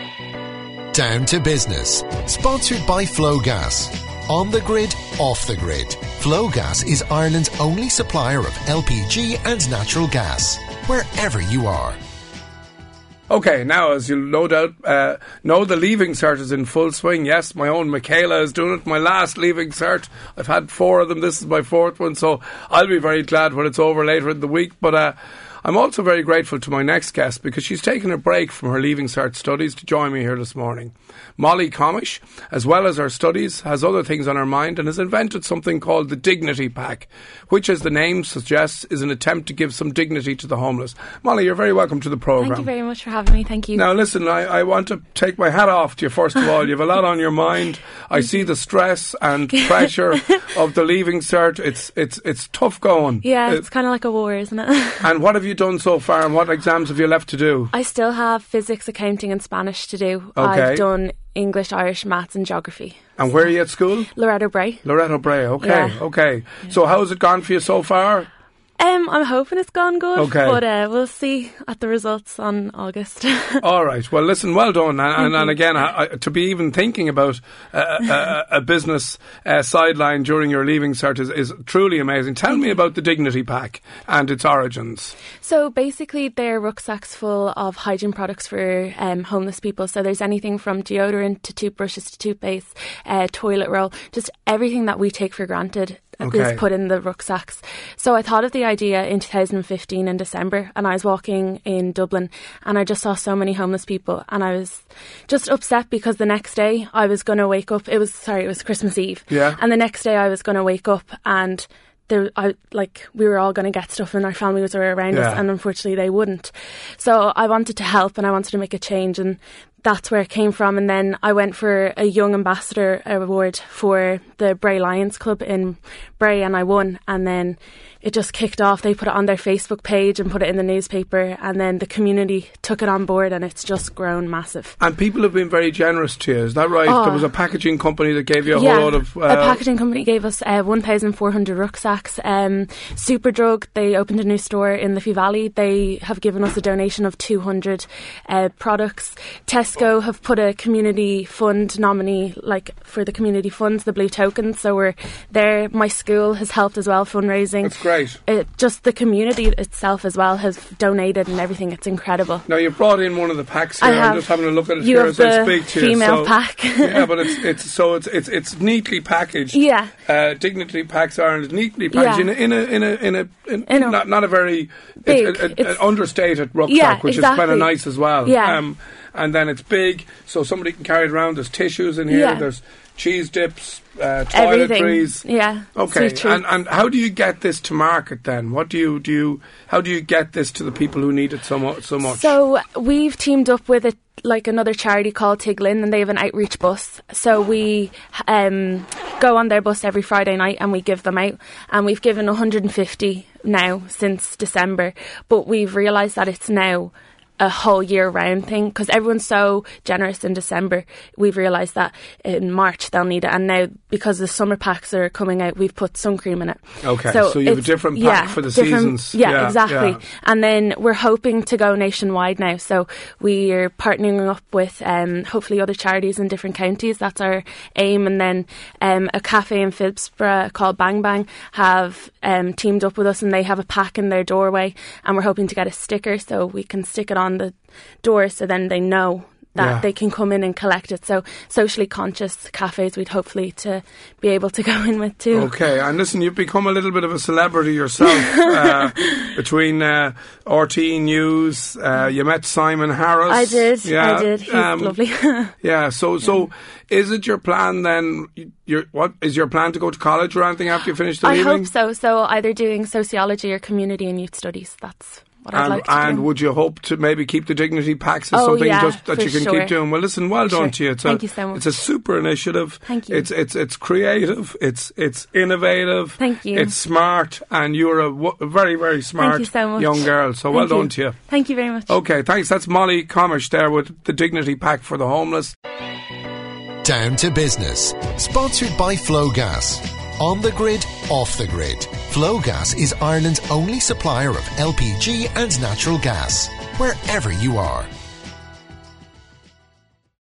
Down to Business, sponsored by Flowgas. On the grid, off the grid. Flowgas is Ireland's only supplier of LPG and natural gas, wherever you are. Okay, now, as you'll no doubt know, the Leaving Cert is in full swing. Yes, my own Michaela is doing it. My last Leaving Cert. I've had 4 of them. This is my 4th one, so I'll be very glad when it's over later in the week. But I'm also very grateful to my next guest because she's taken a break from her Leaving Cert studies to join me here this morning. Molly Comish, as well as her studies, has other things on her mind and has invented something called the Dignity Pack, which, as the name suggests, is an attempt to give some dignity to the homeless. Molly, you're very welcome to the programme. Thank you very much for having me. Thank you. Now, listen, I want to take my hat off to you, first of all. You have a lot on your mind. I see the stress and pressure of the Leaving Cert. It's tough going. Yeah, it's kind of like a war, isn't it? And what have you done so far, and what exams have you left to do? I still have physics, accounting and Spanish to do. Okay. I've done English, Irish, maths and geography. And where are you at school? Loretto Bray. Loretto Bray, okay, Yeah. okay. So how has it gone for you so far? I'm hoping it's gone good, Okay. but we'll see at the results on August. All right. Well, listen, well done. And again, to be even thinking about a business sideline during your Leaving Cert is truly amazing. Tell me about the Dignity Pack and its origins. So basically they're rucksacks full of hygiene products for homeless people. So there's anything from deodorant to toothbrushes to toothpaste, toilet roll, just everything that we take for granted. Okay. Is put in the rucksacks. So I thought of the idea in 2015 in December, and I was walking in Dublin and I just saw so many homeless people, and I was just upset because the next day I was going to wake up. It was Christmas Eve. Yeah. And the next day I was going to wake up and we were all going to get stuff and our families were around us, and unfortunately they wouldn't. So I wanted to help and I wanted to make a change, and that's where it came from. And then I went for a Young Ambassador Award for the Bray Lions Club in Bray, and I won. And then it just kicked off. They put it on their Facebook page and put it in the newspaper, and then the community took it on board, and it's just grown massive. And people have been very generous to you, is that right? Oh. There was a packaging company that gave you a whole lot of... a packaging company gave us 1,400 rucksacks. Superdrug, they opened a new store in Liffey Valley. They have given us a donation of 200 products. Tesco have put a community fund nominee, for the community funds, the Blue Tokens. So we're there. My school has helped as well, fundraising. That's great. Just the community itself as well has donated and everything. It's incredible. Now, you brought in one of the packs here. I'm just having a look at it here as I speak to you. Female pack. Yeah, but it's neatly packaged. Yeah. Dignity Packs Ireland, neatly packaged in a not a very big, an understated rucksack, which is kind of nice as well. Yeah. And then it's big, so somebody can carry it around. There's tissues in here. Yeah. There's cheese dips, toiletries. Yeah. Okay. And how do you get this to market then? What do you how do you get this to the people who need it so much? So we've teamed up with another charity called Tiglin, and they have an outreach bus. So we go on their bus every Friday night and we give them out. And we've given 150 now since December. But we've realised that it's now a whole year round thing because everyone's so generous in December. We've realised that in March they'll need it, and now because the summer packs are coming out, we've put sun cream in it. Okay, so you have a different pack for the seasons. Yeah, exactly. Yeah. And then we're hoping to go nationwide now, so we are partnering up with hopefully other charities in different counties. That's our aim. And then a cafe in Phibsborough called Bang Bang have teamed up with us, and they have a pack in their doorway, and we're hoping to get a sticker so we can stick it on the door, so then they know that they can come in and collect it. So socially conscious cafes we'd hopefully to be able to go in with too. Okay, and listen, you've become a little bit of a celebrity yourself between RT News. You met Simon Harris. I did. He's lovely. Yeah. So is it your plan then? What is your plan to go to college or anything after you finish the Leaving? I hope so. So either doing sociology or community and youth studies. That's what I'd like to do. And would you hope to maybe keep the Dignity Packs as something just that you can keep doing? Well, listen, well done to you. Thank you so much. It's a super initiative. Thank you. It's creative. It's innovative. Thank you. It's smart, and you're a very, very smart young girl. So well done to you. Thank you very much. Okay, thanks. That's Molly Comish there with the Dignity Pack for the homeless. Down to Business, sponsored by Flowgas. On the grid, off the grid. Flowgas is Ireland's only supplier of LPG and natural gas, wherever you are.